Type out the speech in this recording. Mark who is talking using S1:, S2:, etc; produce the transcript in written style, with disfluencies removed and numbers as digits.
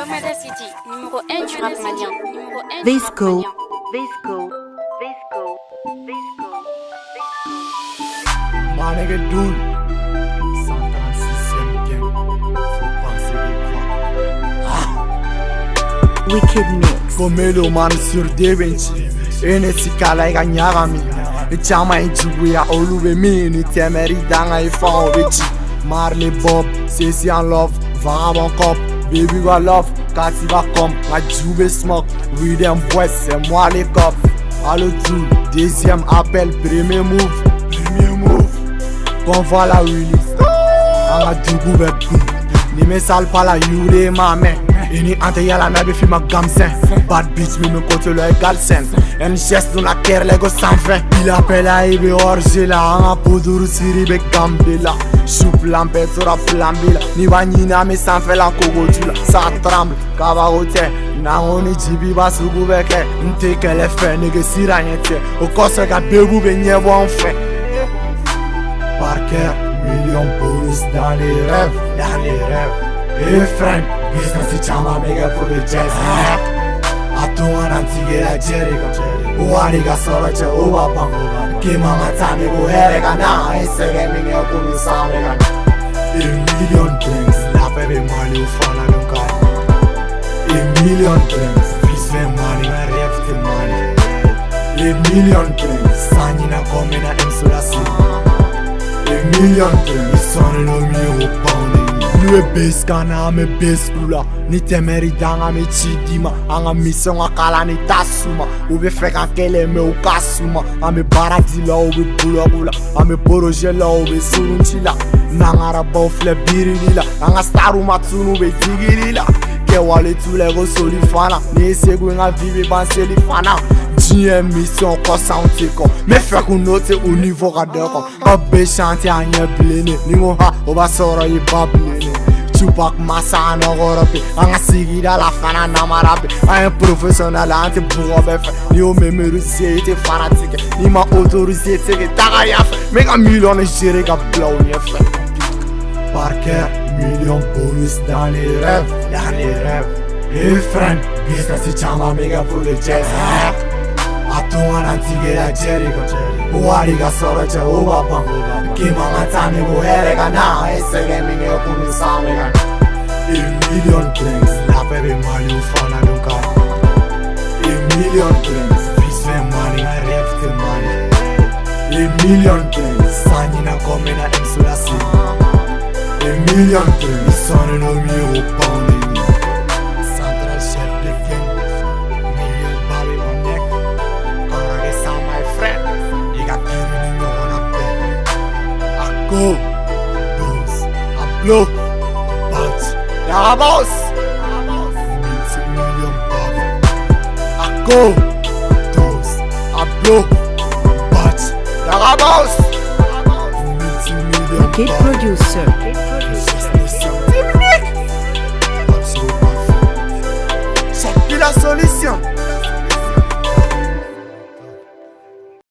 S1: Fomada City, numéro 1 du rap malien.
S2: Visco.
S3: My nigga Doul 136e gang. Faut penser de quoi?
S2: Wicked Mix.
S3: Komelo man sur D20. Enesi kala iga nyagami. Chama injuya olube mini temeri danga ifan obechi. Marley Bob, Ceci en love, vagabond cop, baby got love, Cathy va come, la jube smoke, we them boys, c'est moi les cops. Allo Doul, deuxième appel, premier move. Qu'on va la Willy, on a du gouvernement. Ni me sale pas la yule ma main. Ini ante yala nabe fi ma gamsen. Bad bitch mi me kote le égal sen. En geste dans la terre lego sans fin. Il appelle à ibe orge la. Anga pouduru siri be gambela. Choup lampe sura plambila. Ni wanyina me sans fait la kogodula. Ça tremble, kaba hote. Na oni jibi basugu beke. Nte kele fe nege sira nyete. O kose ka bebu be nyevo en fait. Par cœur, million bonus dans les rêves, Et friend, business is chama mega pour le jazz. Atuana tigera Jericho, Uariga Sorocha, Uwapang, Kimama Tami, Uherega na, Instagram, Yakunu Samega. A million things, la baby money, Ufana Luka. A million things, peace and money, I left the money. A million things, Sanina Komina Insulasi. A million things, son no me who pounding. Nous base kana me base kula. Ni temeri danga me chidima. Anga mission akala ni tasuma. Ube feka kele me ukasuma. Ame baradila ube bula bula. Ame boroje la ube surunchila. Nangara bofle birilila. Anga staru matsunu ube digirila. Ke wale tulego solifana. Ni segu nga vive ban selifana. GM mission consenti ko. Me fait qu'on note au niveau radar ko. Ka be chanter a nye blene. Ningo ha oba soro yi bablene. Tupac massa no gorope. Anga sigida la fana na marabe. Un professionnel anti pour befe. Ni o mémoriser te fanatique. Ni ma autorisé te que tagaya fe. Mega million géré ka blow ni fe. Par cœur, million bonus dans les rêves. Et friend, business is chama mega pour le jazz. Atuana tigera Jericho, Uariga Sorocha, Uwapang, Kimama Tami, Uherega na, Instagram, Yakunu Samega. A million things, la baby money, Ufana Luka. A million things, peace and money, I left the money. A million things, Sanina Komina Insulasi. A million things, son no me who pounding. Central chef de gang, million baby on neck. Go, boss, I blow, but y'a boss. Multi-million bobby. I go, boss, I blow, but y'a boss. Multi-million
S2: Wicked
S3: bobby.
S2: Producer.